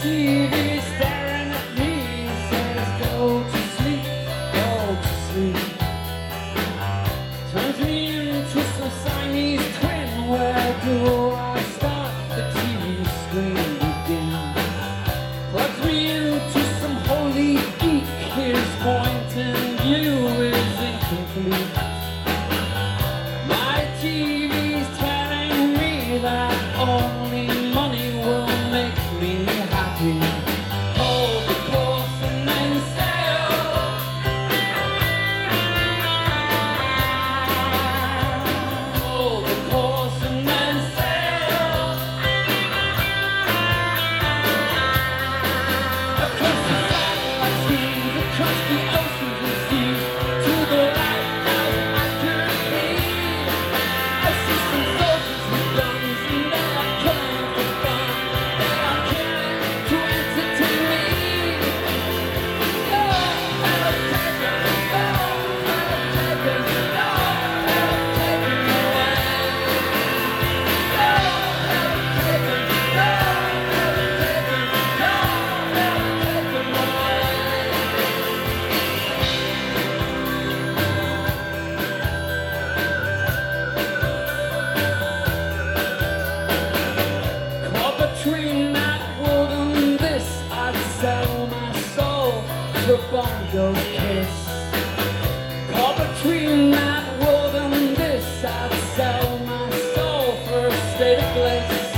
TV staring at me says go to sleep, go to sleep. Turns me into some Siamese twin. Where do I start? The TV screen begins. Plugs me into some holy geek. His point of view is incomplete. My TV's telling me that only money will make me happy. Hold the course and then sail. Hold the course and then sail. Across the satellite screens, across the oceans and seas, to the lighthouse I could be. I see some soldiers with guns and they are killing for fun. They are killing to entertain me. No, I'll take it. No, I'll take it. No, I'll take it away. No, I'll take it. No, I'll take it. No, I'll take it away. Caught between that world and this, I'd sell my soul for Bon Jovi kiss. Caught between that world and this, I'd sell my soul for a state of bliss.